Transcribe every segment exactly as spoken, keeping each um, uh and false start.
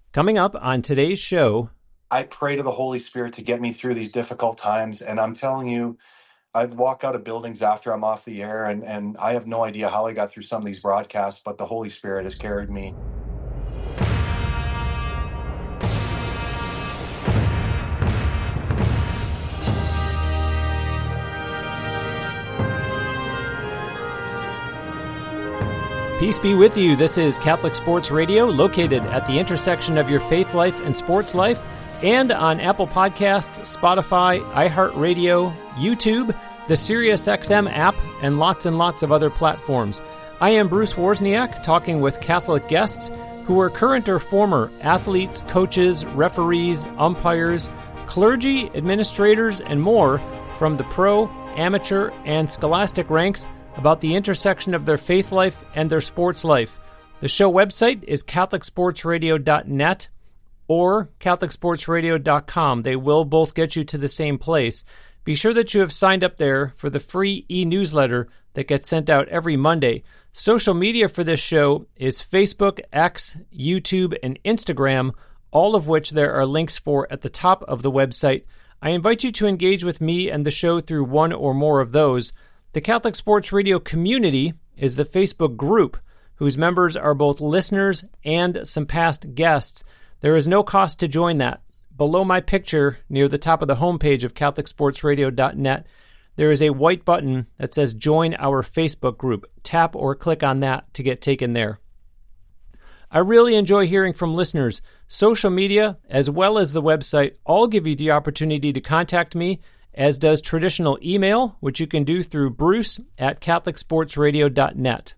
Coming up on today's show, I pray to the Holy Spirit to get me through these difficult times. And I'm telling you, I'd walk out of buildings after I'm off the air, and, and I have no idea how I got through some of these broadcasts, but the Holy Spirit has carried me. peace be with you. This is Catholic Sports Radio, located at the intersection of your faith life and sports life, and on Apple Podcasts, Spotify, iHeartRadio, YouTube, the SiriusXM app, and lots and lots of other platforms. I am Bruce Wozniak, talking with Catholic guests who are current or former athletes, coaches, referees, umpires, clergy, administrators, and more from the pro, amateur, and scholastic ranks about the intersection of their faith life and their sports life. The show website is catholic sports radio dot net or catholic sports radio dot com. They will both get you to the same place. Be sure that you have signed up there for the free e-newsletter that gets sent out every Monday. Social media for this show is Facebook, X, YouTube, and Instagram, all of which there are links for at the top of the website. I invite you to engage with me and the show through one or more of those. The Catholic Sports Radio community is the Facebook group, whose members are both listeners and some past guests. There is no cost to join that. Below my picture, near the top of the homepage of catholic sports radio dot net, there is a white button that says Join Our Facebook Group. Tap or click on that to get taken there. I really enjoy hearing from listeners. Social media, as well as the website, all give you the opportunity to contact me, as does traditional email, which you can do through bruce at catholic sports radio dot net.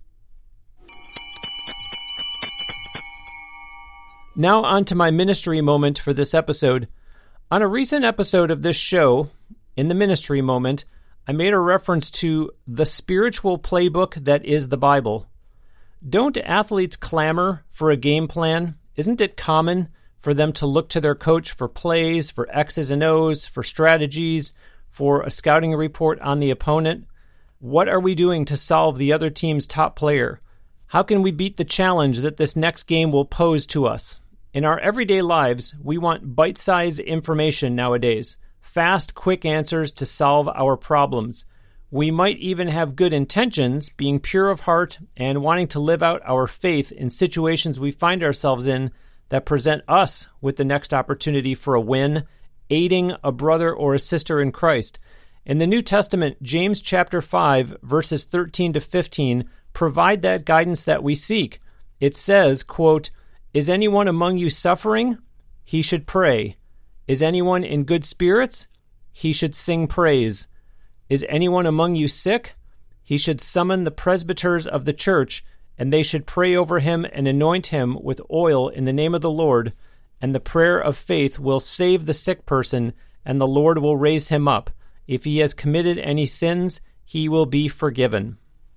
Now on to my ministry moment for this episode. On a recent episode of this show, in the ministry moment, I made a reference to the spiritual playbook that is the Bible. Don't athletes clamor for a game plan? Isn't it common for them to look to their coach for plays, for X's and O's, for strategies, for a scouting report on the opponent? What are we doing to solve the other team's top player? How can we beat the challenge that this next game will pose to us? In our everyday lives, we want bite-sized information nowadays, fast, quick answers to solve our problems. We might even have good intentions, being pure of heart and wanting to live out our faith in situations we find ourselves in that present us with the next opportunity for a win, aiding a brother or a sister in Christ. In the New Testament, James chapter five, verses thirteen to fifteen, provide that guidance that we seek. It says, quote, "Is anyone among you suffering? He should pray. Is anyone in good spirits? He should sing praise. Is anyone among you sick? He should summon the presbyters of the church, and they should pray over him and anoint him with oil in the name of the Lord, and the prayer of faith will save the sick person, and the Lord will raise him up. If he has committed any sins, he will be forgiven."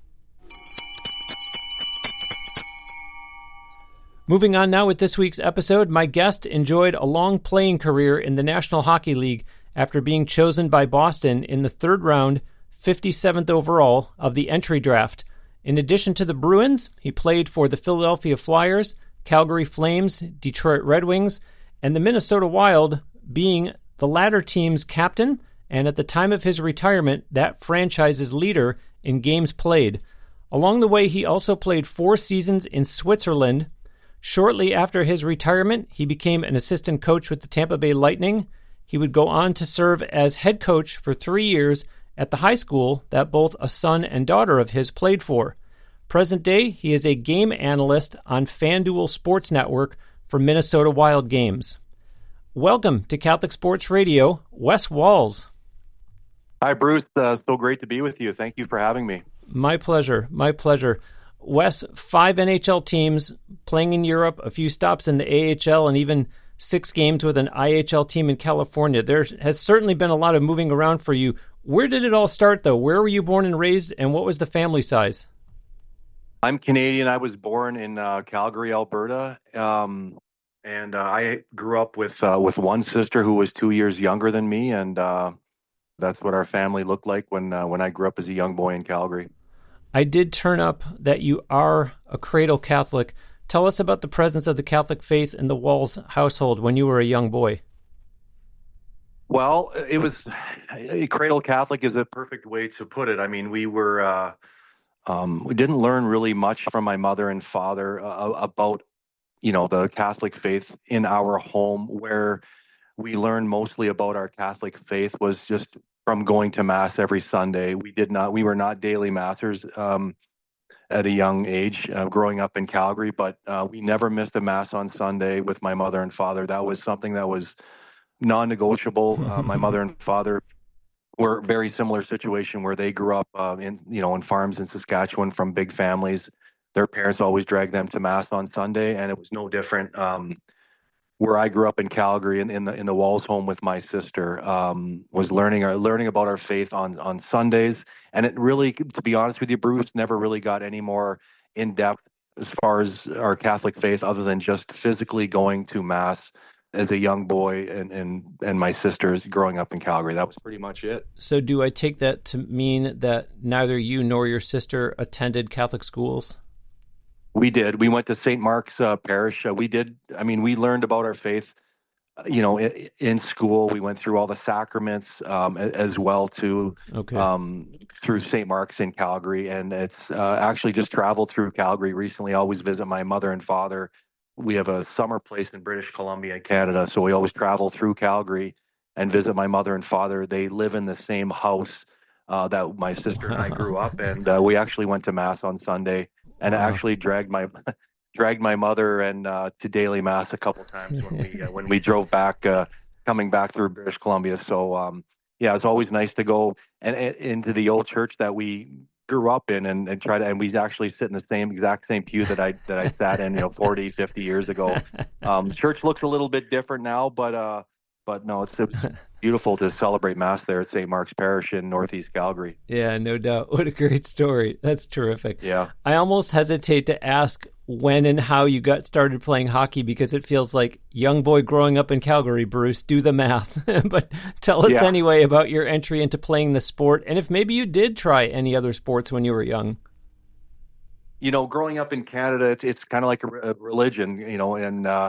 Moving on now with this week's episode, my guest enjoyed a long playing career in the National Hockey League after being chosen by Boston in the third round, fifty-seventh overall, of the entry draft. In addition to the Bruins, he played for the Philadelphia Flyers, Calgary Flames, Detroit Red Wings, and the Minnesota Wild, being the latter team's captain, and at the time of his retirement, that franchise's leader in games played. Along the way, he also played four seasons in Switzerland. Shortly after his retirement, he became an assistant coach with the Tampa Bay Lightning. He would go on to serve as head coach for three years at the high school that both a son and daughter of his played for. Present day, he is a game analyst on FanDuel Sports Network for Minnesota Wild games. Welcome to Catholic Sports Radio, Wes Walz. Hi, Bruce. Uh, so great to be with you. Thank you for having me. My pleasure. My pleasure. Wes, five N H L teams playing in Europe, a few stops in the A H L, and even six games with an I H L team in California. There has certainly been a lot of moving around for you. Where did it all start, though? Where were you born and raised, and what was the family size? I'm Canadian. I was born in uh, Calgary, Alberta, um, and uh, I grew up with uh, with one sister who was two years younger than me, and uh, that's what our family looked like when uh, when I grew up as a young boy in Calgary. I did turn up that you are a cradle Catholic Tell us about the presence of the Catholic faith in the Walls household when you were a young boy. Well, it was cradle Catholic is a perfect way to put it. I mean, we were uh, um, we didn't learn really much from my mother and father uh, about you know the Catholic faith in our home. Where we learned mostly about our Catholic faith was just from going to Mass every Sunday. We did not, we were not daily Massers um, at a young age, uh, growing up in Calgary, but uh, we never missed a Mass on Sunday with my mother and father. That was something that was non-negotiable. Uh, my mother and father were a very similar situation where they grew up uh, in, you know, in farms in Saskatchewan from big families. Their parents always dragged them to Mass on Sunday, and it was no different. Um, where I grew up in Calgary, in, in the in the Walls home with my sister, um, was learning our learning about our faith on on Sundays, and it really, to be honest with you, Bruce, never really got any more in depth as far as our Catholic faith, other than just physically going to Mass as a young boy, and and and my sisters growing up in Calgary. That was pretty much it. So, do I take that to mean that neither you nor your sister attended Catholic schools? We did. We went to Saint Mark's uh, Parish. Uh, we did. I mean, we learned about our faith, uh, you know, in, in school. We went through all the sacraments um, as well too, okay. um, through Saint Mark's in Calgary. And it's uh, actually just traveled through Calgary recently. I always visit my mother and father. We have a summer place in British Columbia, Canada. So we always travel through Calgary and visit my mother and father. They live in the same house uh, that my sister and I grew up in. And uh, we actually went to Mass on Sunday. And wow. I actually dragged my dragged my mother and uh, to daily Mass a couple times when we uh, when we drove back, uh, coming back through British Columbia. So um, yeah, it's always nice to go and, and into the old church that we grew up in, and, and try to. And we actually sit in the same exact same pew that I that I sat in, you know, forty, fifty years ago. Um, church looks a little bit different now, but uh, but no, it's, it's beautiful to celebrate Mass there at Saint Mark's Parish in Northeast Calgary. Yeah, no doubt. What a great story. That's terrific. Yeah. I almost hesitate to ask when and how you got started playing hockey, because it feels like young boy growing up in Calgary, Bruce, do the math. But tell us yeah. anyway about your entry into playing the sport, and if maybe you did try any other sports when you were young. You know, growing up in Canada, it's, it's kind of like a, a religion, you know, and uh,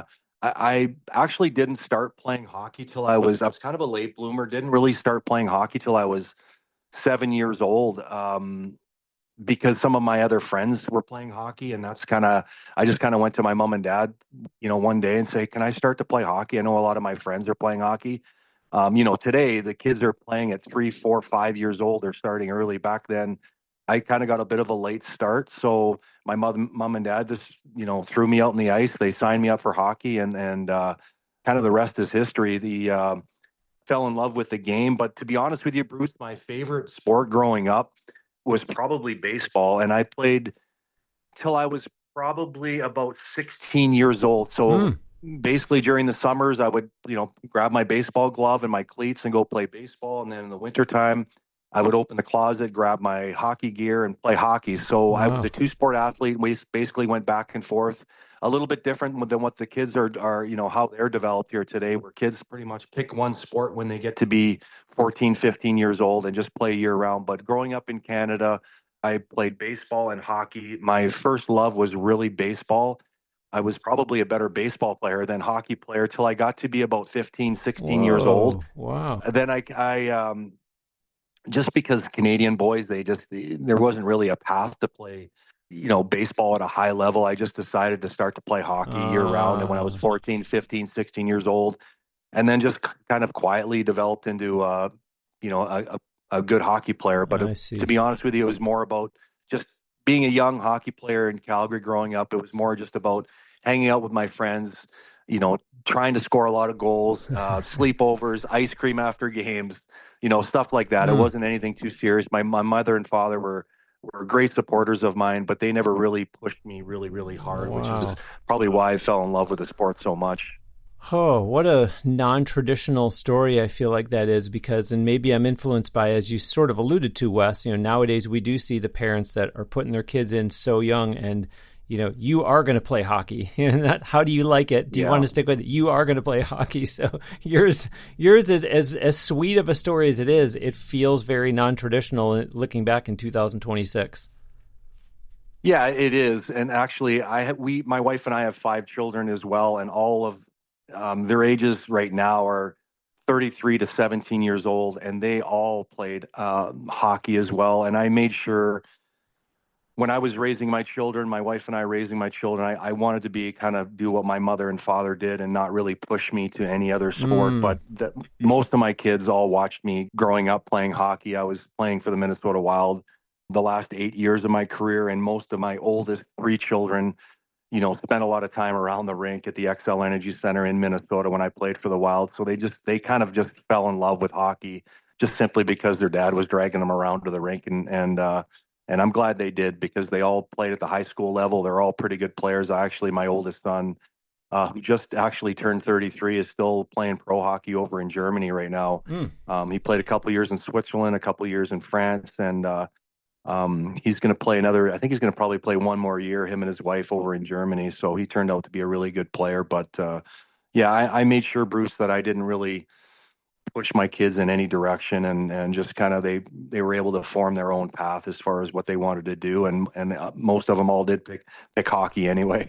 I actually didn't start playing hockey till I was, I was kind of a late bloomer, didn't really start playing hockey till I was seven years old, um, because some of my other friends were playing hockey. And that's kind of, I just kind of went to my mom and dad, you know, one day and say, can I start to play hockey? I know a lot of my friends are playing hockey. Um, you know, today the kids are playing at three, four, five years old. They're starting early. Back then, I kind of got a bit of a late start. So my mother, mom and dad just, you know, threw me out in the ice. They signed me up for hockey, and, and uh, kind of the rest is history. The uh, fell in love with the game. But to be honest with you, Bruce, my favorite sport growing up was probably baseball. And I played till I was probably about sixteen years old. So mm. basically during the summers, I would, you know, grab my baseball glove and my cleats and go play baseball. And then in the wintertime, I would open the closet, grab my hockey gear, and play hockey. So wow. I was a two-sport athlete. We basically went back and forth. A little bit different than what the kids are, are, you know, how they're developed here today, where kids pretty much pick one sport when they get to be fourteen, fifteen years old and just play year-round. But growing up in Canada, I played baseball and hockey. My first love was really baseball. I was probably a better baseball player than hockey player till I got to be about fifteen, sixteen Whoa. years old. Wow. Then I, I, um, just because Canadian boys, they just, there wasn't really a path to play, you know, baseball at a high level. I just decided to start to play hockey uh, year round. And when I was fourteen, fifteen, sixteen years old, and then just kind of quietly developed into, uh, you know, a, a, a good hockey player. But it, to be honest with you, it was more about just being a young hockey player in Calgary growing up. It was more just about hanging out with my friends, you know, trying to score a lot of goals, uh, sleepovers, ice cream after games, you know, stuff like that. Mm. It wasn't anything too serious. My my mother and father were were great supporters of mine, but they never really pushed me really, really hard, wow. which is probably why I fell in love with the sport so much. Oh, what a non-traditional story I feel like that is, because, and maybe I'm influenced by, as you sort of alluded to, Wes, you know, nowadays we do see the parents that are putting their kids in so young, and you know, you are going to play hockey. Not how do you like it? Do you yeah. want to stick with it? You are going to play hockey. So yours, yours is as as sweet of a story as it is. It feels very non-traditional. Looking back in two thousand twenty-six. Yeah, it is. And actually, I have, we, my wife and I have five children as well, and all of um, their ages right now are thirty-three to seventeen years old, and they all played um, hockey as well. And I made sure when I was raising my children, my wife and I raising my children, I, I wanted to be kind of do what my mother and father did and not really push me to any other sport. Mm. But that, most of my kids all watched me growing up playing hockey. I was playing for the Minnesota Wild the last eight years of my career, and most of my oldest three children, you know, spent a lot of time around the rink at the X L Energy Center in Minnesota when I played for the Wild. So they just, they kind of just fell in love with hockey just simply because their dad was dragging them around to the rink. And, and, uh, and I'm glad they did because they all played at the high school level. They're all pretty good players. Actually, my oldest son, uh, who just actually turned thirty-three, is still playing pro hockey over in Germany right now. Mm. Um, he played a couple years in Switzerland, a couple years in France, and uh, um, he's going to play another. I think he's going to probably play one more year. Him and his wife over in Germany. So he turned out to be a really good player. But uh, yeah, I, I made sure, Bruce, that I didn't really push my kids in any direction, and and just kind of they they were able to form their own path as far as what they wanted to do, and and uh, most of them all did pick pick hockey anyway.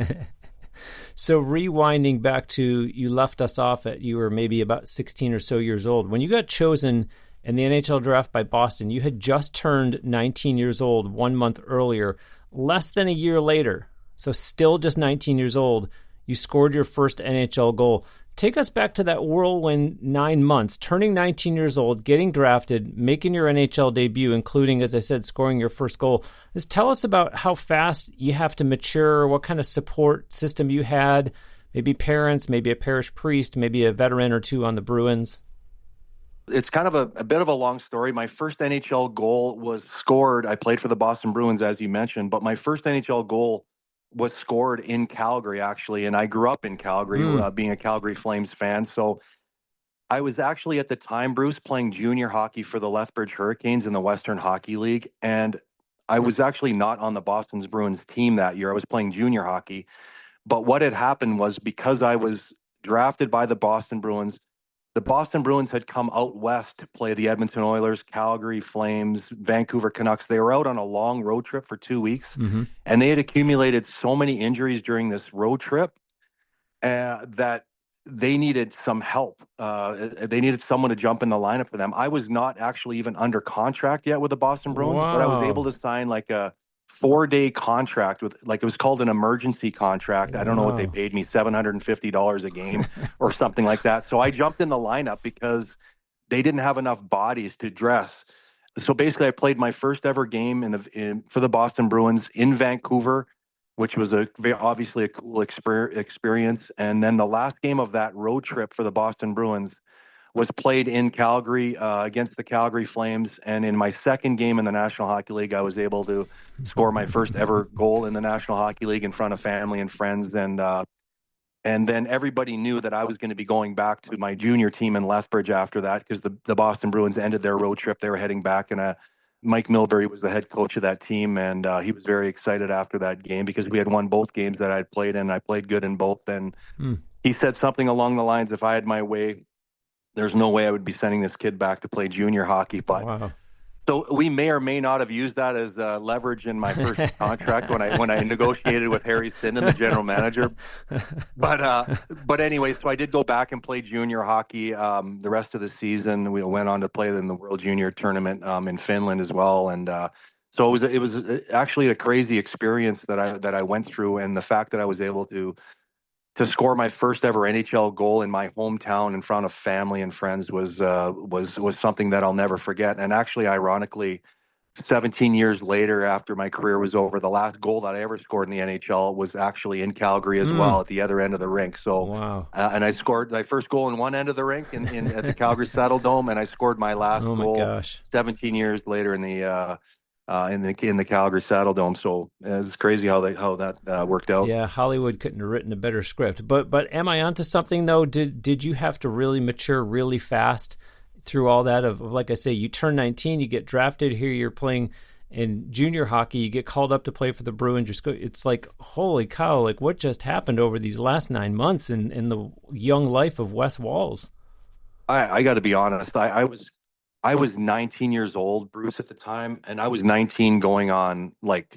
So rewinding back to, you left us off at, you were maybe about sixteen or so years old when you got chosen in the N H L draft by Boston. You had just turned nineteen years old one month earlier. Less than a year later, so still just nineteen years old, you scored your first N H L goal. Take us back to that whirlwind nine months, turning nineteen years old, getting drafted, making your N H L debut, including, as I said, scoring your first goal. Just tell us about how fast you have to mature, what kind of support system you had, maybe parents, maybe a parish priest, maybe a veteran or two on the Bruins. It's kind of a, a bit of a long story. My first N H L goal was scored. I played for the Boston Bruins, as you mentioned, but my first N H L goal was scored in Calgary, actually. And I grew up in Calgary, Mm. uh, being a Calgary Flames fan. So I was actually at the time, Bruce, playing junior hockey for the Lethbridge Hurricanes in the Western Hockey League. And I was actually not on the Boston Bruins team that year. I was playing junior hockey. But what had happened was, because I was drafted by the Boston Bruins, the Boston Bruins had come out west to play the Edmonton Oilers, Calgary Flames, Vancouver Canucks. They were out on a long road trip for two weeks, Mm-hmm. and they had accumulated so many injuries during this road trip uh, that they needed some help. Uh, they needed someone to jump in the lineup for them. I was not actually even under contract yet with the Boston Bruins, Wow. but I was able to sign like a four-day contract with, like, it was called an emergency contract. I don't know what they Wow. paid me, seven hundred fifty dollars a game or something like that. So I jumped in the lineup because they didn't have enough bodies to dress. So basically, I played my first ever game in the in, for the Boston Bruins in Vancouver, which was a obviously a cool exper- experience. And then the last game of that road trip for the Boston Bruins was played in Calgary uh, against the Calgary Flames. And in my second game in the National Hockey League, I was able to score my first ever goal in the National Hockey League in front of family and friends. And uh, and then everybody knew that I was going to be going back to my junior team in Lethbridge after that, because the, the Boston Bruins ended their road trip. They were heading back, and uh, Mike Milbury was the head coach of that team, and uh, he was very excited after that game because we had won both games that I'd played in. I played good in both. And Mm. he said something along the lines, if I had my way, there's no way I would be sending this kid back to play junior hockey. But Wow. so we may or may not have used that as uh, leverage in my first contract when I when I negotiated with Harry Sinden, the general manager. But uh, but anyway, so I did go back and play junior hockey um, the rest of the season. We went on to play in the World Junior Tournament um, in Finland as well, and uh, so it was it was actually a crazy experience that I that I went through, and the fact that I was able to. to score my first ever N H L goal in my hometown in front of family and friends was uh, was was something that I'll never forget. And actually, ironically, seventeen years later, after my career was over, the last goal that I ever scored in the N H L was actually in Calgary as Mm. well, at the other end of the rink. So, Wow. uh, and I scored my first goal in one end of the rink in, in at the Calgary Saddle Dome, and I scored my last Oh my goal gosh. seventeen years later in the. Uh, Uh, in the in the Calgary Saddle Dome, so it's crazy how they how that uh, worked out. Yeah, Hollywood couldn't have written a better script. But but am I onto something though? Did did you have to really mature really fast through all that? Of, of like I say, you turn nineteen, you get drafted. Here you're playing in junior hockey, you get called up to play for the Bruins. You're sco- It's like, holy cow! Like, what just happened over these last nine months in in the young life of Wes Walz? I, I got to be honest. I, I was I was nineteen years old, Bruce, at the time, and I was nineteen going on like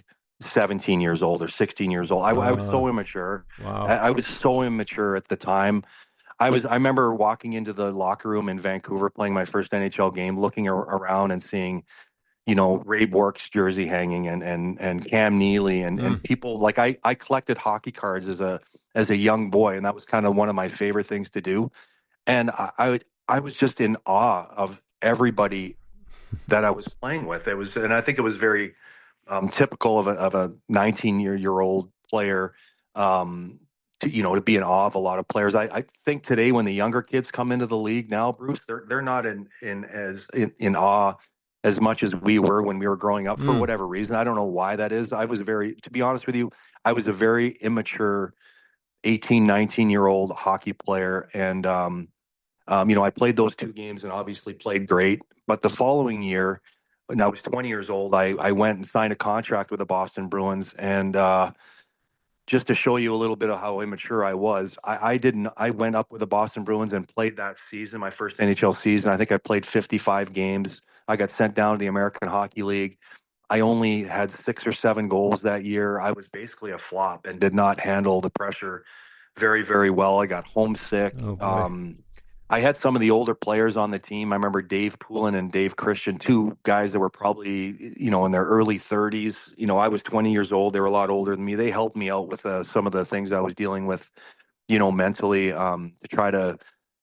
seventeen years old or sixteen years old. I, I was Uh, so immature. I, wow. I was so immature at the time. I was. I remember walking into the locker room in Vancouver, playing my first N H L game, looking ar- around and seeing, you know, Ray Bork's jersey hanging and and and Cam Neely and and Mm. people like I I collected hockey cards as a as a young boy, and that was kind of one of my favorite things to do. And I I, would- I was just in awe of everybody that I was playing with. It was, and I think it was very um, typical of a of a nineteen year year old player. Um, to, you know, to be in awe of a lot of players. I, I think today when the younger kids come into the league now, Bruce, they're they're not in in as in, in awe as much as we were when we were growing up for Mm. whatever reason. I don't know why that is. I was very, to be honest with you, I was a very immature eighteen, nineteen year old hockey player. And, um, um, you know, I played those two games and obviously played great. But the following year, when I was twenty years old, I, I went and signed a contract with the Boston Bruins. And uh, just to show you a little bit of how immature I was, I, I didn't. I went up with the Boston Bruins and played that season, my first N H L season. I think I played fifty-five games. I got sent down to the American Hockey League. I only had six or seven goals that year. I was basically a flop and did not handle the pressure very, very well. I got homesick. Oh boy. Um, I had some of the older players on the team. I remember Dave Poulin and Dave Christian, two guys that were probably, you know, in their early thirties. You know, I was twenty years old. They were a lot older than me. They helped me out with uh, some of the things I was dealing with, you know, mentally, um, to try to,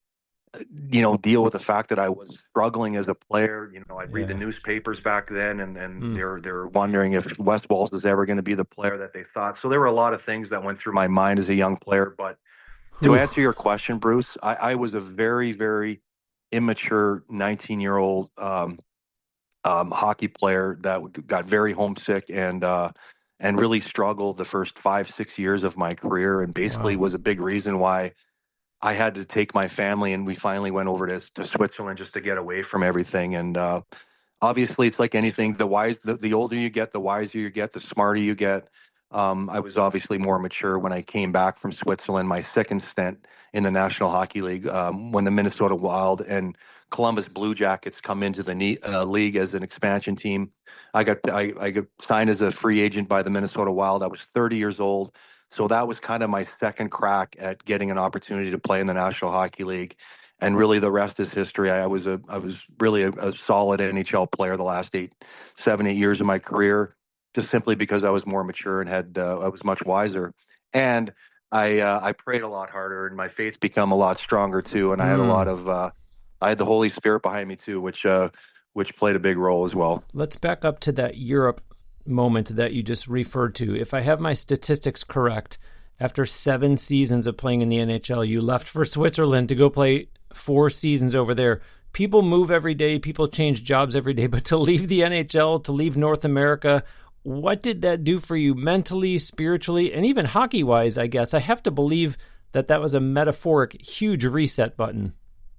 you know, deal with the fact that I was struggling as a player. You know, I'd read the Yeah. newspapers back then, and and Mm. they're they're wondering if Wes Walz is ever going to be the player that they thought. So there were a lot of things that went through my mind as a young player. But to Whew. answer your question, Bruce, I, I was a very, very immature nineteen year old um, um, hockey player that got very homesick and uh, and really struggled the first five, six years of my career, and basically Wow. was a big reason why I had to take my family and we finally went over to, to Switzerland just to get away from everything. And uh, obviously, it's like anything. The wise, the, the older you get, the wiser you get, the smarter you get. Um, I was obviously more mature when I came back from Switzerland. My second stint in the National Hockey League, um, when the Minnesota Wild and Columbus Blue Jackets come into the ne- uh, league as an expansion team. I got I, I got signed as a free agent by the Minnesota Wild. I was thirty years old, so that was kind of my second crack at getting an opportunity to play in the National Hockey League. And really, the rest is history. I, I was a I was really a, a solid N H L player the last eight, seven, eight years of my career, just simply because I was more mature and had uh, I was much wiser. And I uh, I prayed a lot harder, and my faith's become a lot stronger too. And I had a lot Mm. of uh, I had the Holy Spirit behind me too, which uh, which played a big role as well. Let's back up to that Europe moment that you just referred to. If I have my statistics correct, after seven seasons of playing in the N H L, you left for Switzerland to go play four seasons over there. People move every day, people change jobs every day, but to leave the N H L, to leave North America, what did that do for you mentally, spiritually, and even hockey-wise, I guess? I have to believe that that was a metaphoric, huge reset button.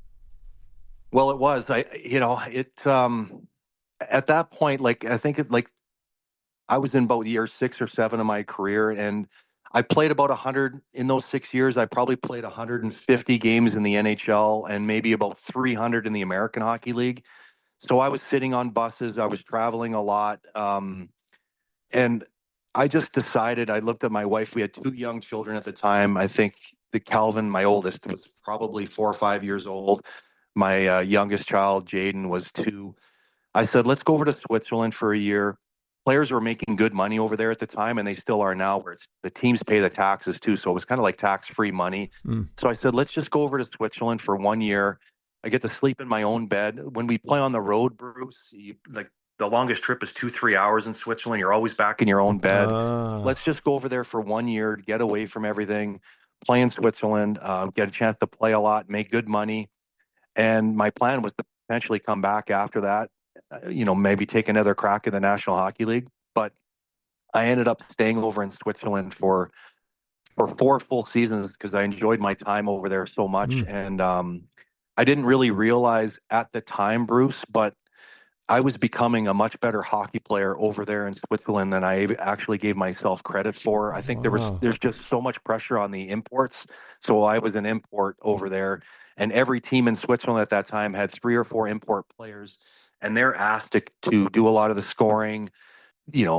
Well, it was. I you know it um, at that point, like I think it like I was in about year six or seven of my career, and I played about a hundred in those six years. I probably played one hundred fifty games in the N H L and maybe about three hundred in the American Hockey League. So I was sitting on buses. I was traveling a lot, um, and I just decided. I looked at my wife. We had two young children at the time. I think the Calvin, my oldest, was probably four or five years old. My uh, youngest child, Jaden, was two. I said, let's go over to Switzerland for a year. Players were making good money over there at the time, and they still are now, where it's, the teams pay the taxes too. So it was kind of like tax free money. Mm. So I said, let's just go over to Switzerland for one year. I get to sleep in my own bed. When we play on the road, Bruce, you, like the longest trip is two, three hours in Switzerland. You're always back in your own bed. Uh, Let's just go over there for one year, get away from everything, play in Switzerland, uh, get a chance to play a lot, make good money. And my plan was to potentially come back after that, uh, you know, maybe take another crack in the National Hockey League. But I ended up staying over in Switzerland for for four full seasons because I enjoyed my time over there so much. mm. And um, I didn't really realize at the time, Bruce, but I was becoming a much better hockey player over there in Switzerland than I actually gave myself credit for. I think there was Wow. there's just so much pressure on the imports. So I was an import over there, and every team in Switzerland at that time had three or four import players, and they're asked to, to do a lot of the scoring, you know,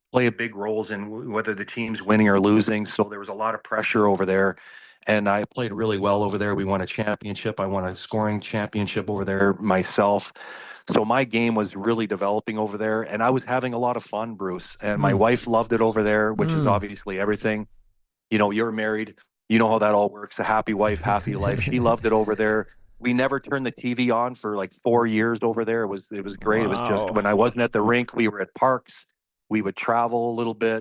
play big roles in whether the team's winning or losing. So there was a lot of pressure over there. And I played really well over there. We won a championship. I won a scoring championship over there myself. So my game was really developing over there, and I was having a lot of fun, Bruce. And my Mm. wife loved it over there, which is Mm. obviously everything. You know, you're married. You know how that all works. A happy wife, happy life. She loved it over there. We never turned the T V on for like four years over there. It was it was great. It was just Wow. when I wasn't at the rink, we were at parks. We would travel a little bit.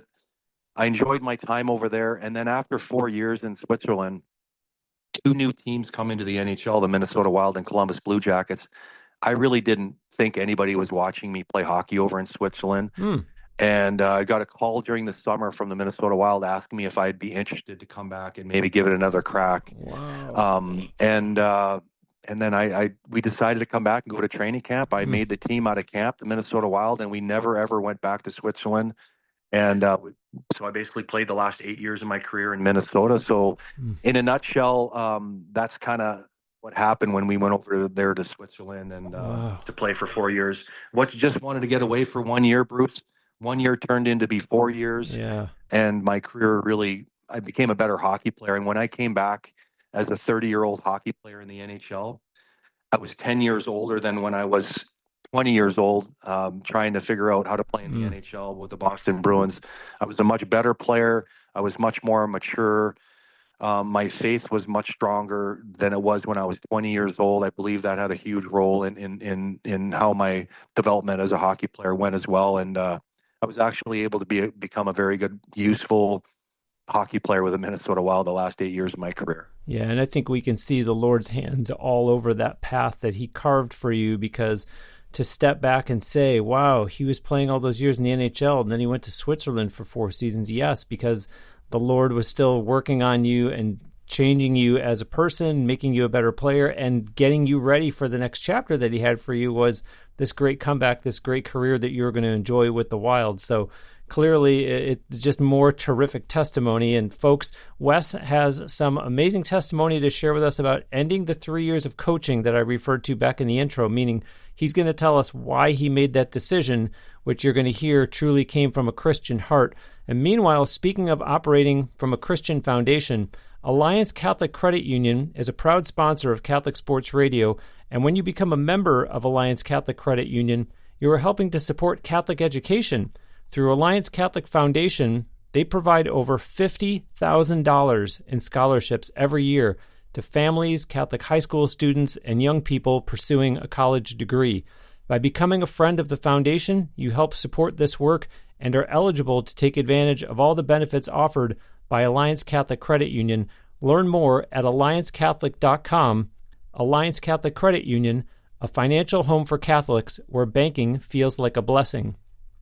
I enjoyed my time over there. And then after four years in Switzerland, two new teams come into the N H L, the Minnesota Wild and Columbus Blue Jackets. I really didn't think anybody was watching me play hockey over in Switzerland. Mm. And uh, I got a call during the summer from the Minnesota Wild asking me if I'd be interested to come back and maybe give it another crack. Wow. Um, and uh, and then I, I we decided to come back and go to training camp. I Mm. made the team out of camp, the Minnesota Wild, and we never ever went back to Switzerland. And uh, so I basically played the last eight years of my career in Minnesota. So Mm. in a nutshell, um, that's kind of what happened when we went over there to Switzerland and uh, Wow. to play for four years. What just wanted to get away for one year, Bruce. One year turned into be four years. Yeah. And my career really, I became a better hockey player. And when I came back as a thirty-year-old hockey player in the N H L, I was ten years older than when I was twenty years old, um, trying to figure out how to play in the Mm. N H L with the Boston Bruins. I was a much better player. I was much more mature. Um, my faith was much stronger than it was when I was twenty years old. I believe that had a huge role in in in, in how my development as a hockey player went as well. And uh, I was actually able to be become a very good, useful hockey player with the Minnesota Wild the last eight years of my career. Yeah, and I think we can see the Lord's hands all over that path that he carved for you, because to step back and say, wow, he was playing all those years in the N H L and then he went to Switzerland for four seasons. Yes, because the Lord was still working on you and changing you as a person, making you a better player, and getting you ready for the next chapter that he had for you was this great comeback, this great career that you're going to enjoy with the Wild. So clearly, it's just more terrific testimony. And folks, Wes has some amazing testimony to share with us about ending the three years of coaching that I referred to back in the intro, meaning he's going to tell us why he made that decision, which you're going to hear truly came from a Christian heart. And meanwhile, speaking of operating from a Christian foundation, Alliance Catholic Credit Union is a proud sponsor of Catholic Sports Radio. And when you become a member of Alliance Catholic Credit Union, you are helping to support Catholic education. Through Alliance Catholic Foundation, they provide over fifty thousand dollars in scholarships every year to families, Catholic high school students, and young people pursuing a college degree. By becoming a friend of the foundation, you help support this work and are eligible to take advantage of all the benefits offered by Alliance Catholic Credit Union. Learn more at alliance catholic dot com. Alliance Catholic Credit Union, a financial home for Catholics where banking feels like a blessing.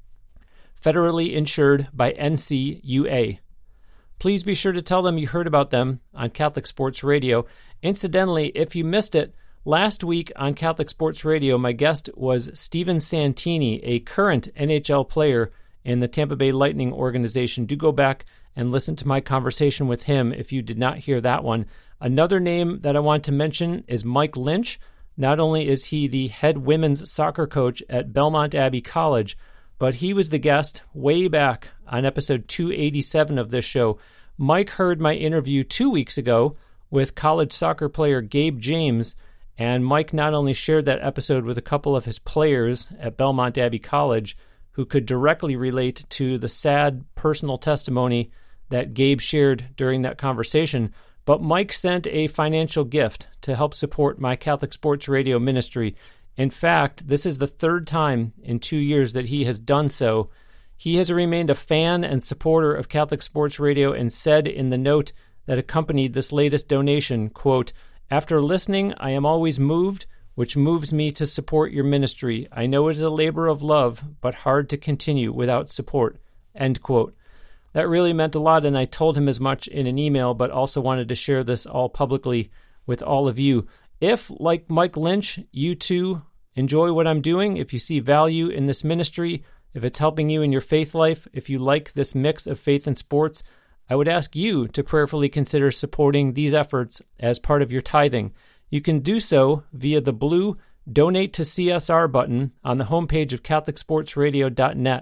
Federally insured by N C U A. Please be sure to tell them you heard about them on Catholic Sports Radio. Incidentally, if you missed it, last week on Catholic Sports Radio, my guest was Steven Santini, a current N H L player in the Tampa Bay Lightning organization. Do go back and listen to my conversation with him if you did not hear that one. Another name that I want to mention is Mike Lynch. Not only is he the head women's soccer coach at Belmont Abbey College, but he was the guest way back on episode two eighty-seven of this show. Mike heard my interview two weeks ago with college soccer player Gabe James, and Mike not only shared that episode with a couple of his players at Belmont Abbey College who could directly relate to the sad personal testimony that Gabe shared during that conversation, but Mike sent a financial gift to help support my Catholic Sports Radio ministry. In fact, this is the third time in two years that he has done so. He has remained a fan and supporter of Catholic Sports Radio and said in the note that accompanied this latest donation, quote, "After listening, I am always moved, which moves me to support your ministry. I know it is a labor of love, but hard to continue without support," end quote. That really meant a lot, and I told him as much in an email, but also wanted to share this all publicly with all of you. If, like Mike Lynch, you too enjoy what I'm doing, if you see value in this ministry, if it's helping you in your faith life, if you like this mix of faith and sports, I would ask you to prayerfully consider supporting these efforts as part of your tithing. You can do so via the blue Donate to C S R button on the homepage of catholic sports radio dot net.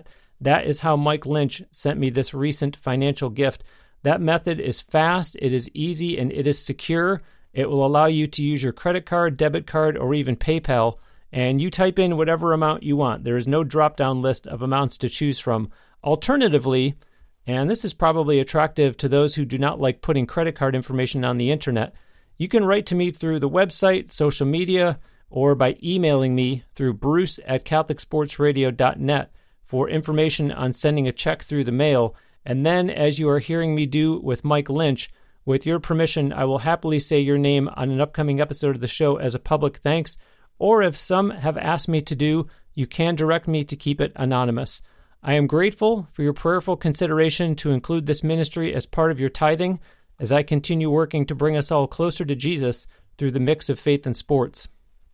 That is how Mike Lynch sent me this recent financial gift. That method is fast, it is easy, and it is secure. It will allow you to use your credit card, debit card, or even PayPal, and you type in whatever amount you want. There is no drop-down list of amounts to choose from. Alternatively, and this is probably attractive to those who do not like putting credit card information on the internet, you can write to me through the website, social media, or by emailing me through bruce at catholic sports radio dot net for information on sending a check through the mail. And then, as you are hearing me do with Mike Lynch, with your permission, I will happily say your name on an upcoming episode of the show as a public thanks, or if some have asked me to do, you can direct me to keep it anonymous. I am grateful for your prayerful consideration to include this ministry as part of your tithing, as I continue working to bring us all closer to Jesus through the mix of faith and sports.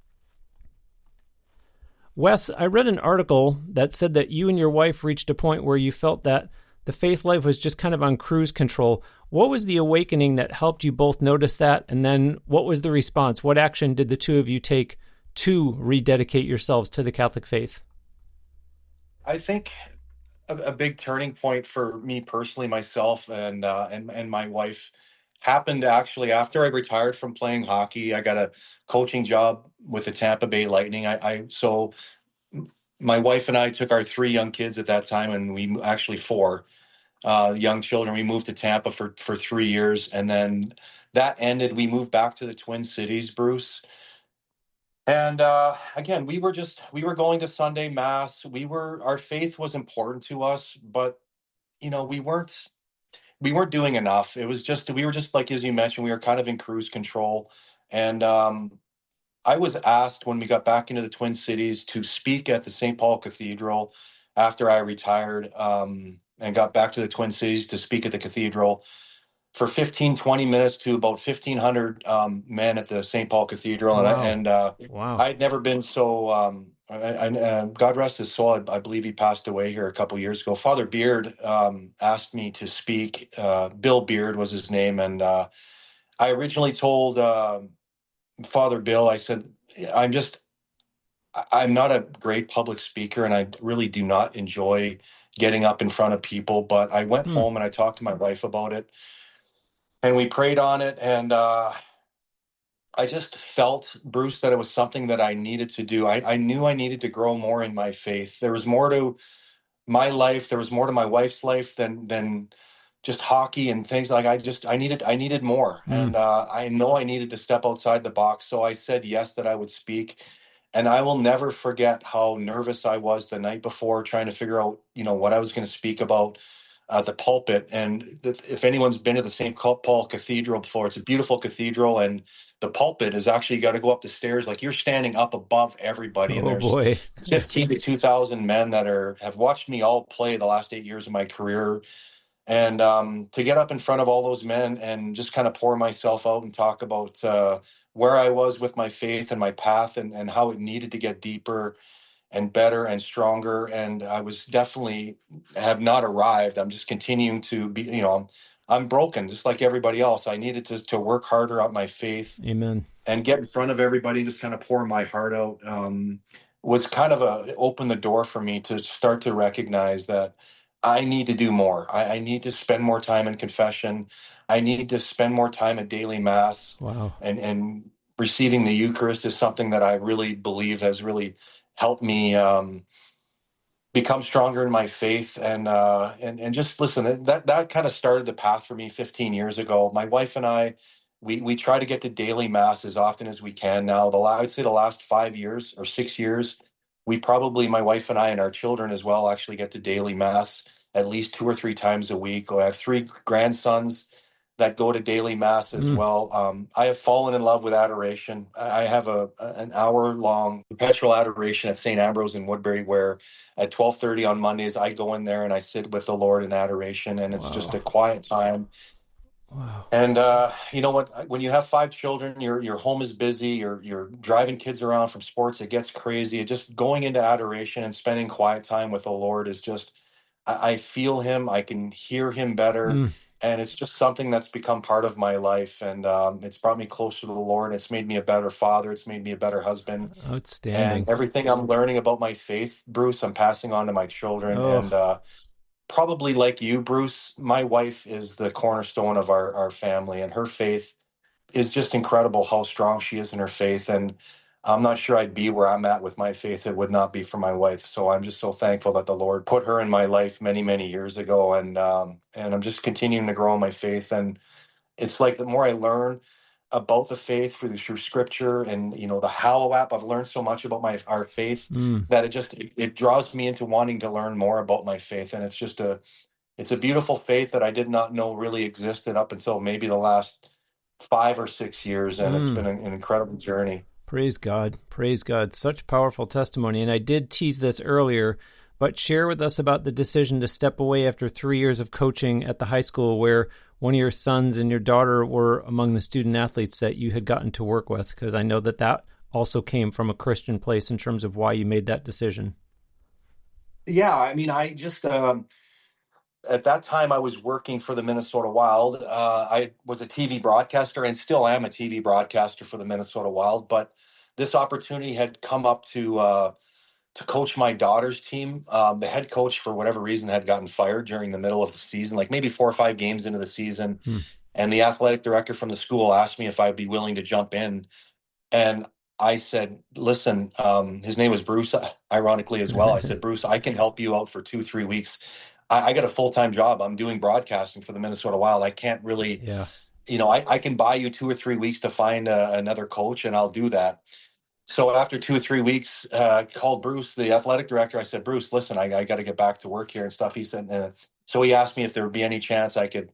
Wes, I read an article that said that you and your wife reached a point where you felt that the faith life was just kind of on cruise control. What was the awakening that helped you both notice that? And then what was the response? What action did the two of you take to rededicate yourselves to the Catholic faith? I think a, a big turning point for me personally, myself and uh, and and my wife, happened actually after I retired from playing hockey. I got a coaching job with the Tampa Bay Lightning. I, I so my wife and I took our three young kids at that time, and we actually four uh, young children. We moved to Tampa for for three years, and then that ended. We moved back to the Twin Cities, Bruce. And uh, again, we were just we were going to Sunday Mass. We were our faith was important to us, but you know we weren't we weren't doing enough. It was just we were just like as you mentioned, we were kind of in cruise control. And um, I was asked when we got back into the Twin Cities to speak at the Saint Paul Cathedral after I retired um, and got back to the Twin Cities to speak at the cathedral for fifteen, twenty minutes to about fifteen hundred um, men at the Saint Paul Cathedral. And, Wow. I, and uh, Wow. I'd never been so, um, I, I, uh, God rest his soul, I, I believe he passed away here a couple years ago. Father Beard um, asked me to speak. Uh, Bill Beard was his name. And uh, I originally told uh, Father Bill, I said, I'm just, I'm not a great public speaker, and I really do not enjoy getting up in front of people. But I went Hmm. home and I talked to my wife about it, and we prayed on it. And uh, I just felt, Bruce, that it was something that I needed to do. I, I knew I needed to grow more in my faith. There was more to my life. There was more to my wife's life than than just hockey and things. Like I just I needed I needed more, Mm. and uh, I know I needed to step outside the box. So I said yes, that I would speak. And I will never forget how nervous I was the night before, trying to figure out, you know, what I was going to speak about uh, the pulpit. And th- if anyone's been to the Saint Paul Cathedral before, it's a beautiful cathedral, and the pulpit is actually got to go up the stairs. Like you're standing up above everybody. Oh, and there's boy. fifteen to two thousand men that are have watched me all play the last eight years of my career. And um, to get up in front of all those men and just kind of pour myself out and talk about uh, where I was with my faith and my path, and, and how it needed to get deeper and better and stronger. And I was definitely have not arrived. I'm just continuing to be, you know, I'm, I'm broken just like everybody else. I needed to, to work harder on my faith. Amen. And get in front of everybody and just kind of pour my heart out um, was kind of a open the door for me to start to recognize that I need to do more. I, I need to spend more time in confession. I need to spend more time at daily mass. Wow. And, and receiving the Eucharist is something that I really believe has really helped me um, become stronger in my faith. And, uh, and, and just listen, that, that kind of started the path for me fifteen years ago. My wife and I, we, we try to get to daily mass as often as we can now. The I would say the last five years or six years, we probably, my wife and I and our children as well, actually get to daily mass at least two or three times a week. I have three grandsons that go to daily mass as Mm. well. Um, I have fallen in love with adoration. I have a an hour long perpetual adoration at Saint Ambrose in Woodbury, where at twelve thirty on Mondays, I go in there and I sit with the Lord in adoration, and it's Wow. just a quiet time. Wow. And uh, you know what? When you have five children, your your home is busy. You're you're driving kids around from sports. It gets crazy. It just going into adoration and spending quiet time with the Lord is just. I, I feel Him. I can hear Him better. Mm. and it's just something that's become part of my life. And um, it's brought me closer to the Lord. It's made me a better father. It's made me a better husband. And Outstanding. everything I'm learning about my faith, Bruce, I'm passing on to my children. And Oh, uh, probably like you, Bruce, my wife is the cornerstone of our, our family, and her faith is just incredible how strong she is in her faith. And I'm not sure I'd be where I'm at with my faith. It would not be for my wife. So I'm just so thankful that the Lord put her in my life many, many years ago. And, um, and I'm just continuing to grow in my faith. And it's like the more I learn about the faith through, through scripture and, you know, the Hallow app, I've learned so much about my, our faith mm. that it just, it, it draws me into wanting to learn more about my faith. And it's just a, it's a beautiful faith that I did not know really existed up until maybe the last five or six years, and it's been Mm. an, an incredible journey. Praise God. Praise God. Such powerful testimony. And I did tease this earlier, but share with us about the decision to step away after three years of coaching at the high school where one of your sons and your daughter were among the student athletes that you had gotten to work with, because I know that that also came from a Christian place in terms of why you made that decision. Yeah, I mean, I just um, at that time I was working for the Minnesota Wild. Uh, I was a T V broadcaster and still am a T V broadcaster for the Minnesota Wild. But this opportunity had come up to uh, to coach my daughter's team. Um, the head coach, for whatever reason, had gotten fired during the middle of the season, like maybe four or five games into the season. Hmm. And the athletic director from the school asked me if I'd be willing to jump in. And I said, listen, um, his name was Bruce, ironically, as well. I said, Bruce, I can help you out for two, three weeks. I, I got a full-time job. I'm doing broadcasting for the Minnesota Wild. I can't really, Yeah. you know, I, I can buy you two or three weeks to find a, another coach, and I'll do that. So after two or three weeks, uh, called Bruce, the athletic director. I said, Bruce, listen, I, I got to get back to work here and stuff. He said, uh, so he asked me if there would be any chance I could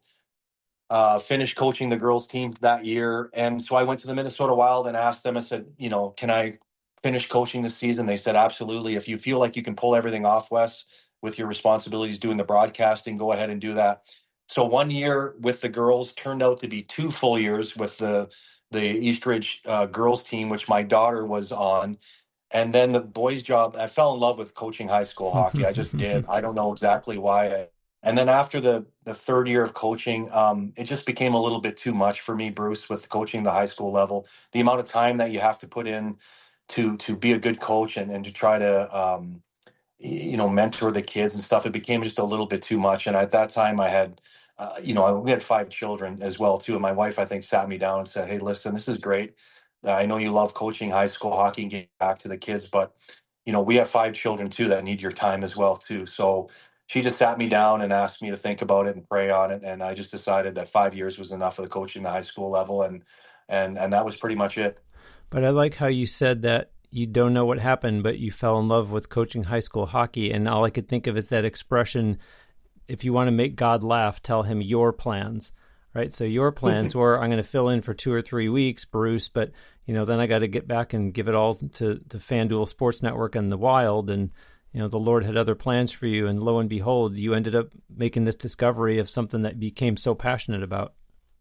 uh, finished coaching the girls team that year. And so I went to the Minnesota Wild and asked them, I said, you know, can I finish coaching this season? They said, absolutely. If you feel like you can pull everything off, Wes, with your responsibilities doing the broadcasting, go ahead and do that. So one year with the girls turned out to be two full years with the the Eastridge uh, girls team, which my daughter was on. And then the boys' job, I fell in love with coaching high school hockey. I just did. I don't know exactly why. I, and then after the the third year of coaching, um, it just became a little bit too much for me, Bruce, with coaching the high school level. The amount of time that you have to put in to to be a good coach and, and to try to um, you know mentor the kids and stuff, it became just a little bit too much. And at that time, I had uh, you know we had five children as well too. And my wife, I think, sat me down and said, "Hey, listen, this is great. I know you love coaching high school hockey and getting back to the kids, but you know, we have five children too that need your time as well too." So she just sat me down and asked me to think about it and pray on it, and I just decided that five years was enough of the coaching the high school level, and and and that was pretty much it. But I like how you said that you don't know what happened, but you fell in love with coaching high school hockey. And all I could think of is that expression, if you want to make God laugh, tell him your plans, right? So your plans were, I'm going to fill in for two or three weeks, Bruce, but you know, then I got to get back and give it all to, to FanDuel Sports Network and the Wild. And, you know, the Lord had other plans for you. And lo and behold, you ended up making this discovery of something that you became so passionate about.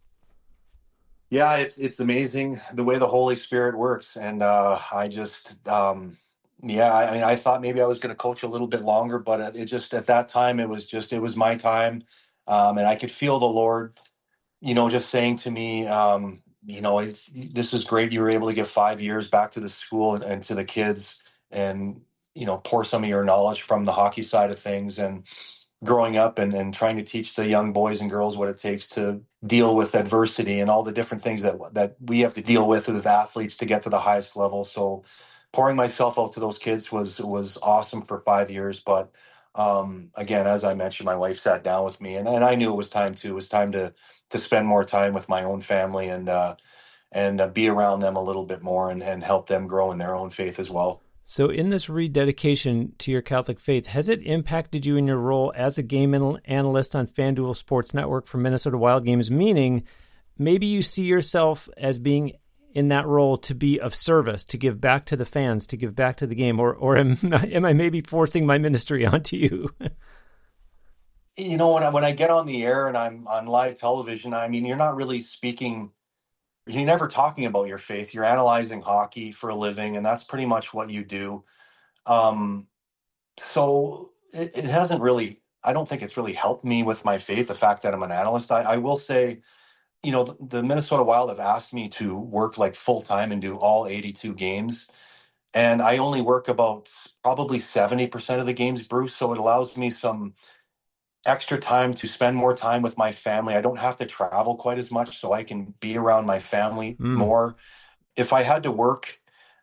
Yeah, it's it's amazing the way the Holy Spirit works, and uh, I just um, yeah, I, I mean, I thought maybe I was going to coach a little bit longer, but it it just at that time it was just it was my time, um, and I could feel the Lord, you know, just saying to me, um, you know, it's, this is great. You were able to give five years back to the school and, and to the kids, and you know, pour some of your knowledge from the hockey side of things, and growing up and, and trying to teach the young boys and girls what it takes to deal with adversity and all the different things that that we have to deal with as athletes to get to the highest level. So pouring myself out to those kids was was awesome for five years. But um, again, as I mentioned, my wife sat down with me, and, and I knew it was time to. It was time to to spend more time with my own family and uh, and uh, be around them a little bit more and, and help them grow in their own faith as well. So, in this rededication to your Catholic faith, has it impacted you in your role as a game analyst on FanDuel Sports Network for Minnesota Wild Games? Meaning, maybe you see yourself as being in that role to be of service, to give back to the fans, to give back to the game, or or am, am I maybe forcing my ministry onto you? You know, when I, when I get on the air and I'm on live television, I mean, you're not really speaking. You're never talking about your faith. You're analyzing hockey for a living, and that's pretty much what you do. Um, so it, it hasn't really I don't think it's really helped me with my faith, the fact that I'm an analyst. I, I will say, you know, the, the Minnesota Wild have asked me to work like full time and do all eighty-two games. And I only work about probably seventy percent of the games, Bruce. So it allows me some extra time to spend more time with my family. I don't have to travel quite as much, so I can be around my family Mm. more. If I had to work,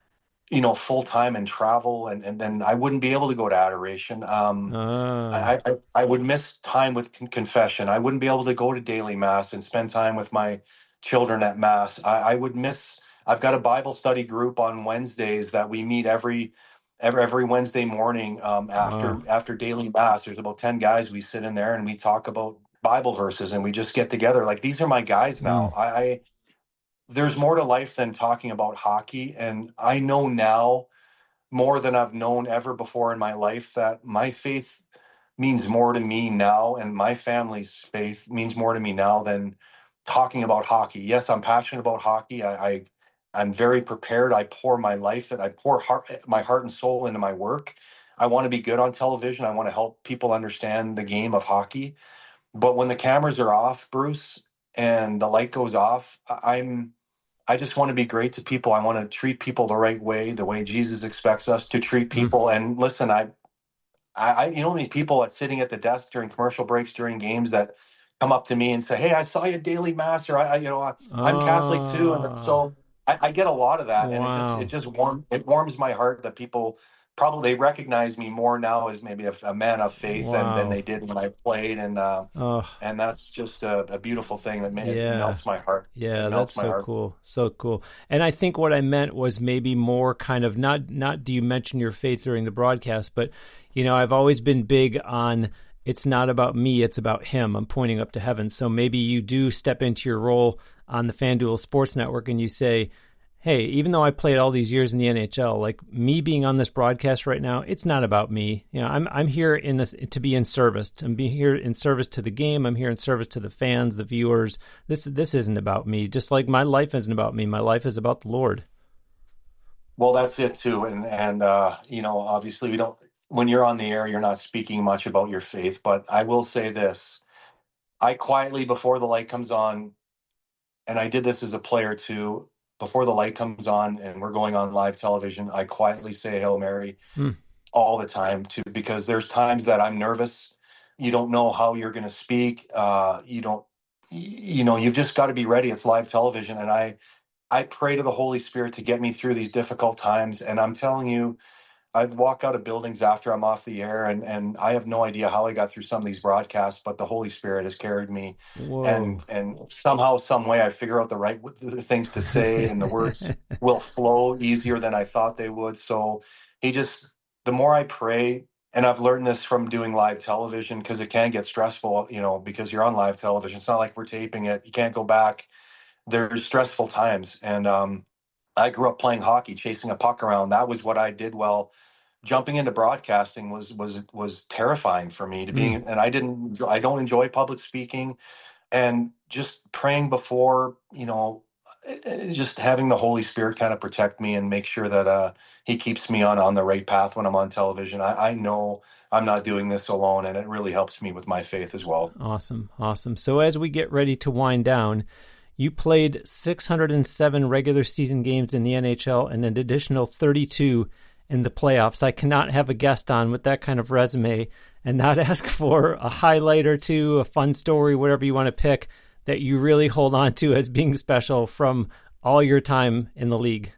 you know, full time and travel, and, and then I wouldn't be able to go to adoration. Um, Ah. I, I, I would miss time with con- confession. I wouldn't be able to go to daily mass and spend time with my children at mass. I, I would miss. I've got a Bible study group on Wednesdays that we meet every every, every Wednesday morning um, after Wow. after daily mass. There's about ten guys. We sit in there and we talk about Bible verses and we just get together. Like, these are my guys Mm. now. I, I there's more to life than talking about hockey, and I know now more than I've known ever before in my life that my faith means more to me now, and my family's faith means more to me now than talking about hockey. Yes, I'm passionate about hockey. I, I I'm very prepared. I pour my life and I pour heart, my heart and soul into my work. I want to be good on television. I want to help people understand the game of hockey. But when the cameras are off, Bruce, and the light goes off, I- I'm I just want to be great to people. I want to treat people the right way, the way Jesus expects us to treat Mm. people. And listen, I I, I you know how many people at sitting at the desk during commercial breaks during games that come up to me and say, "Hey, I saw you at Daily Mass," or I, I you know, I, I'm Catholic too, and Ah. so I, I get a lot of that, and it just it Wow. just warm it warms my heart that people probably they recognize me more now as maybe a, a man of faith than than they Wow. did when I played, and uh, Oh, and that's just a, a beautiful thing that ma- it yeah. melts my heart. It Yeah, that's melts my so heart. cool. So cool. And I think what I meant was maybe more kind of not not do you mention your faith during the broadcast, but you know, I've always been big on it's not about me, it's about him. I'm pointing up to heaven. So maybe you do step into your role on the FanDuel Sports Network and you say, hey, even though I played all these years in the N H L, like me being on this broadcast right now, it's not about me. You know, I'm I'm here in this to be in service. I'm being here in service to the game. I'm here in service to the fans, the viewers. This this isn't about me. Just like my life isn't about me. My life is about the Lord. Well, that's it too, and and uh, you know, obviously, we don't. When you're on the air, you're not speaking much about your faith. But I will say this: I quietly, before the light comes on, and I did this as a player too. Before the light comes on, and we're going on live television, I quietly say Hail Mary Hmm. all the time too, because there's times that I'm nervous. You don't know how you're going to speak. Uh, you don't. You know, you've just got to be ready. It's live television, and I I pray to the Holy Spirit to get me through these difficult times. And I'm telling you, I'd walk out of buildings after I'm off the air, and and I have no idea how I got through some of these broadcasts, but the Holy Spirit has carried me, Whoa. and and somehow, some way, I figure out the right the things to say, and the words will flow easier than I thought they would. So he just, the more I pray, and I've learned this from doing live television because it can get stressful, you know, because you're on live television. It's not like we're taping it. You can't go back. There's stressful times, and um, I grew up playing hockey, chasing a puck around. That was what I did well. Jumping into broadcasting was was was terrifying for me to being, Hmm. and I didn't, I don't enjoy public speaking, and just praying before, you know, eh, eh, just having the Holy Spirit kind of protect me and make sure that uh, He keeps me on on the right path when I'm on television. I, I know I'm not doing this alone, and it really helps me with my faith as well. Awesome. Awesome. So as we get ready to wind down, you played six hundred seven regular season games in the N H L and an additional thirty-two in the playoffs. I cannot have a guest on with that kind of resume and not ask for a highlight or two, a fun story, whatever you want to pick, that you really hold on to as being special from all your time in the league.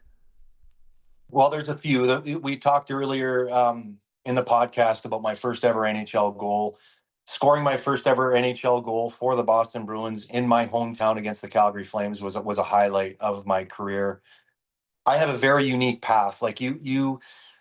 Well, there's a few. The- We talked earlier um, in the podcast about my first ever N H L goal. Scoring my first ever N H L goal for the Boston Bruins in my hometown against the Calgary Flames was was a highlight of my career. I have a very unique path. Like you, you,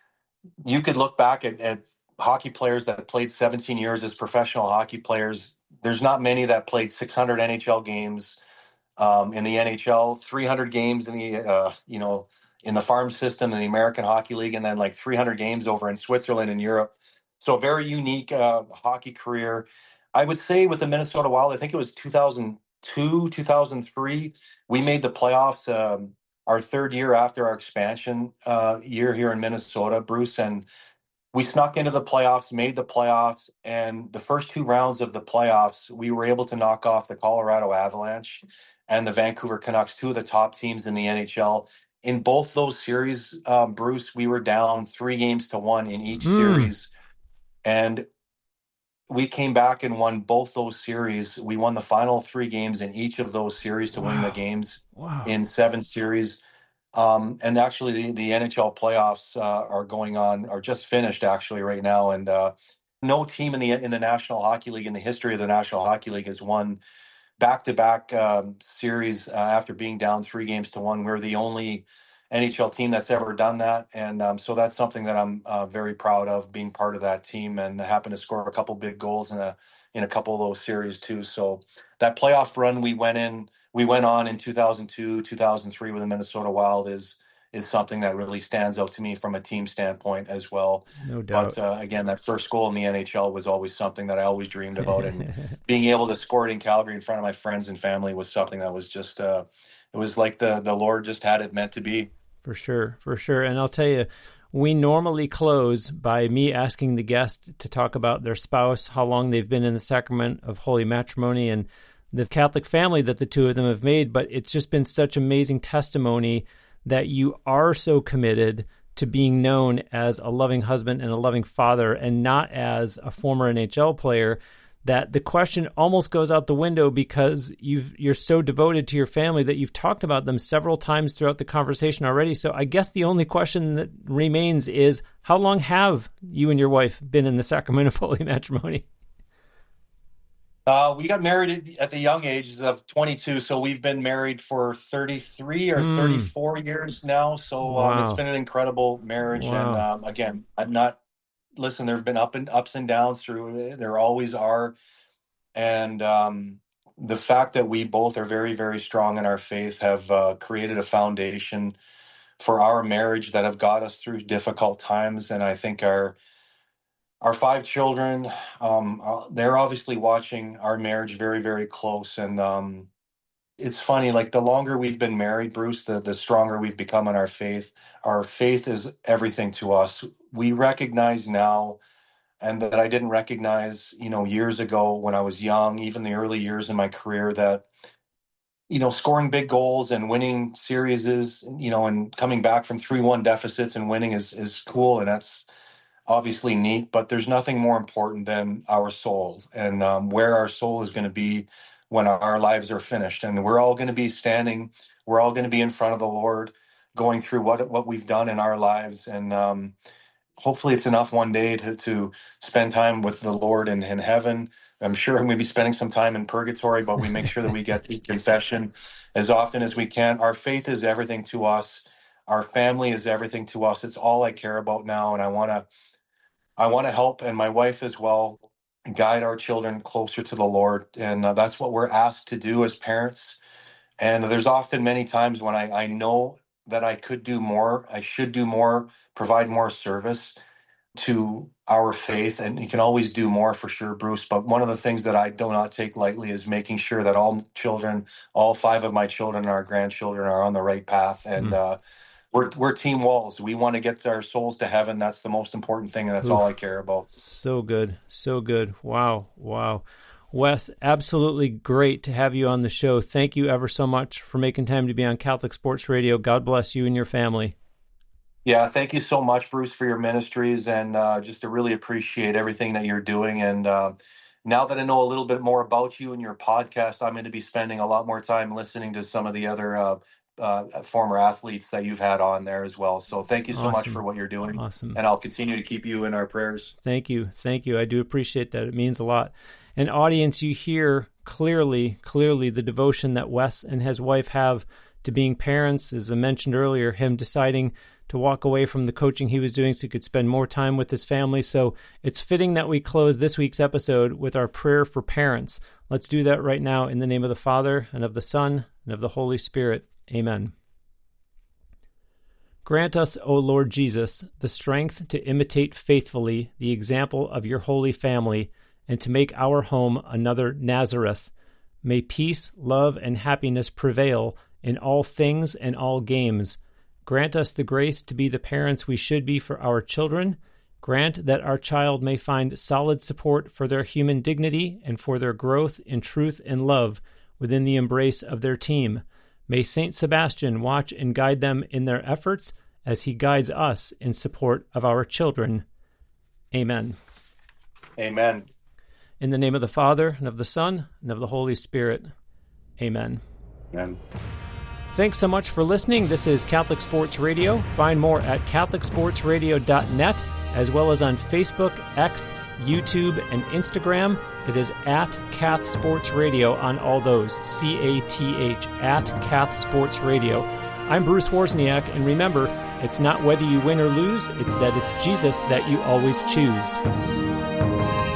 you could look back at, at hockey players that played seventeen years as professional hockey players. There's not many that played six hundred N H L games um, in the N H L, three hundred games in the uh, you know in the farm system in the American Hockey League, and then like three hundred games over in Switzerland and Europe. So a very unique uh, hockey career. I would say with the Minnesota Wild, I think it was two thousand two, two thousand three. We made the playoffs um, our third year after our expansion uh, year here in Minnesota, Bruce, and we snuck into the playoffs, made the playoffs, and the first two rounds of the playoffs, we were able to knock off the Colorado Avalanche and the Vancouver Canucks, two of the top teams in the N H L. In both those series, um, Bruce, we were down three games to one in each mm. series. And we came back and won both those series. We won the final three games in each of those series to wow. win the games wow. in seven series. Um, and actually, the, the N H L playoffs uh, are going on, are just finished actually right now. And uh, no team in the in the National Hockey League, in the history of the National Hockey League, has won back-to-back um, series uh, after being down three games to one. We're the only N H L team that's ever done that. And um, so that's something that I'm uh, very proud of, being part of that team, and happen to score a couple big goals in a in a couple of those series too. So that playoff run we went in, we went on in two thousand two, two thousand three with the Minnesota Wild is is something that really stands out to me from a team standpoint as well. No doubt. But uh, again, that first goal in the N H L was always something that I always dreamed about, and being able to score it in Calgary in front of my friends and family was something that was just, uh, it was like the, the Lord just had it meant to be. For sure, for sure. And I'll tell you, we normally close by me asking the guest to talk about their spouse, how long they've been in the sacrament of holy matrimony, and the Catholic family that the two of them have made. But it's just been such amazing testimony that you are so committed to being known as a loving husband and a loving father, and not as a former N H L player, that the question almost goes out the window, because you've, you're so devoted to your family that you've talked about them several times throughout the conversation already. So I guess the only question that remains is, how long have you and your wife been in the sacrament of holy matrimony? Uh, we got married at the young age of twenty-two, so we've been married for thirty-three or mm. thirty-four years now. So wow. um, it's been an incredible marriage. Wow. And um, again, I'm not, listen, there've been up and ups and downs through it. There always are. And um, the fact that we both are very, very strong in our faith have uh, created a foundation for our marriage that have got us through difficult times. And I think our Our five children, um, uh, they're obviously watching our marriage very, very close. And um, it's funny, like the longer we've been married, Bruce, the, the stronger we've become in our faith. Our faith is everything to us. We recognize now, and that I didn't recognize, you know, years ago when I was young, even the early years in my career, that, you know, scoring big goals and winning series is, you know, and coming back from three one deficits and winning is is cool. And that's obviously neat, but there's nothing more important than our souls, and um, where our soul is going to be when our lives are finished. And we're all going to be standing, we're all going to be in front of the Lord, going through what what we've done in our lives. And um, hopefully it's enough one day to, to spend time with the Lord in, in heaven. I'm sure I'm going to be spending some time in purgatory, but we make sure that we get to confession as often as we can. Our faith is everything to us. Our family is everything to us. It's all I care about now. And I want to I want to help, and my wife as well, guide our children closer to the Lord. And uh, that's what we're asked to do as parents. And there's often many times when I, I know that I could do more, I should do more, provide more service to our faith. And you can always do more for sure, Bruce. But one of the things that I do not take lightly is making sure that all children, all five of my children and our grandchildren are on the right path. And mm. uh We're we're team walls. We want to get our souls to heaven. That's the most important thing, and that's Oof. all I care about. So good. So good. Wow. Wow. Wes, absolutely great to have you on the show. Thank you ever so much for making time to be on Catholic Sports Radio. God bless you and your family. Yeah, thank you so much, Bruce, for your ministries, and uh, just to really appreciate everything that you're doing. And uh, now that I know a little bit more about you and your podcast, I'm going to be spending a lot more time listening to some of the other uh, Uh, former athletes that you've had on there as well. So thank you so awesome. much for what you're doing. Awesome. And I'll continue to keep you in our prayers. Thank you. Thank you. I do appreciate that. It means a lot. And audience, you hear clearly, clearly the devotion that Wes and his wife have to being parents. As I mentioned earlier, him deciding to walk away from the coaching he was doing so he could spend more time with his family. So it's fitting that we close this week's episode with our prayer for parents. Let's do that right now in the name of the Father, and of the Son, and of the Holy Spirit. Amen. Grant us, O Lord Jesus, the strength to imitate faithfully the example of your holy family and to make our home another Nazareth. May peace, love, and happiness prevail in all things and all games. Grant us the grace to be the parents we should be for our children. Grant that our child may find solid support for their human dignity and for their growth in truth and love within the embrace of their team. May Saint Sebastian watch and guide them in their efforts as he guides us in support of our children. Amen. Amen. In the name of the Father, and of the Son, and of the Holy Spirit. Amen. Amen. Thanks so much for listening. This is Catholic Sports Radio. Find more at catholic sports radio dot net, as well as on Facebook, X, YouTube, and Instagram. It is at Cath Sports Radio on all those, C A T H, at Cath Sports Radio. I'm Bruce Wozniak, and remember, it's not whether you win or lose, it's that it's Jesus that you always choose.